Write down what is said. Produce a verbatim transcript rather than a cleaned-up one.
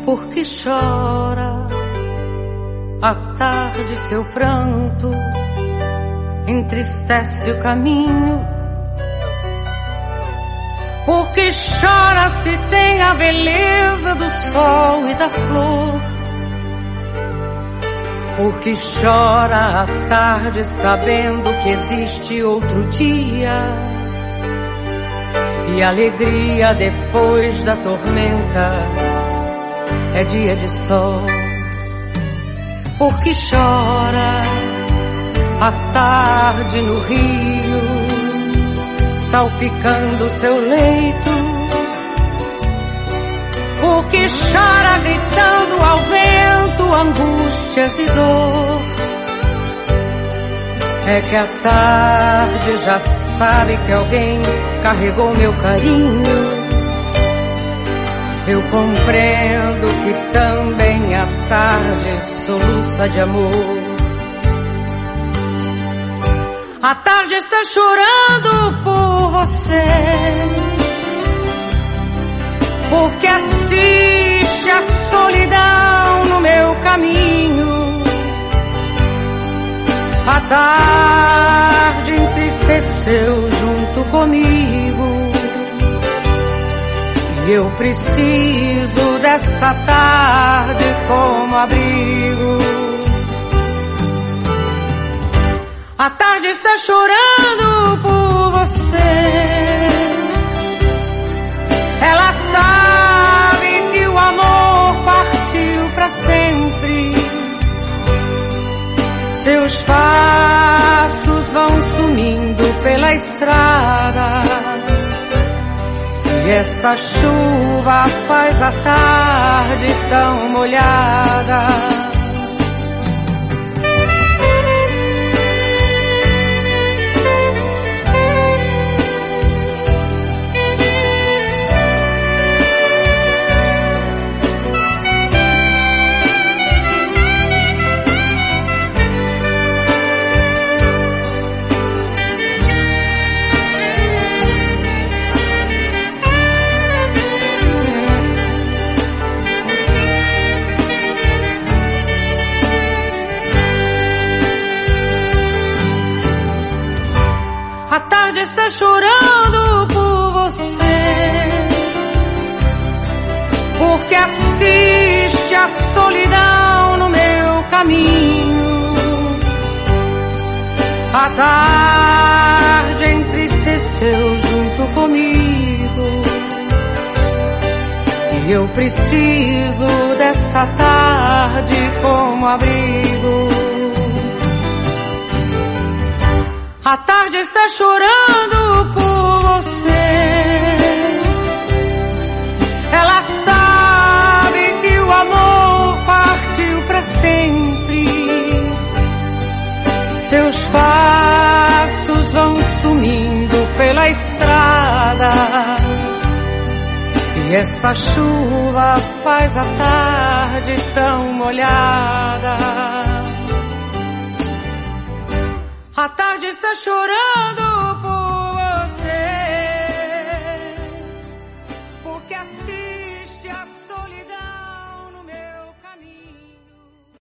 Porque chora à tarde seu pranto, entristece o caminho. Porque chora se tem a beleza do sol e da flor. Porque chora à tarde sabendo que existe outro dia e alegria depois da tormenta é dia de sol. Porque chora à tarde no rio, salpicando seu leito. Porque chora gritando ao vento angústias e dor. É que a tarde já sabe que alguém carregou meu carinho. Eu compreendo que também a tarde soluça de amor. A tarde está chorando por você, porque assiste a solidão no meu caminho. A tarde entristeceu junto comigo e eu preciso dessa tarde como abrigo. A tarde está chorando por você. Ela sabe que o amor partiu pra sempre. Seus passos vão sumindo pela estrada e esta chuva faz a tarde tão molhada. A tarde está chorando por você, porque assiste a solidão no meu caminho. A tarde entristeceu junto comigo e eu preciso dessa tarde como abrigo. A tarde está chorando por você. Ela sabe que o amor partiu pra sempre. Seus passos vão sumindo pela estrada e esta chuva faz a tarde tão molhada. A tarde está chorando por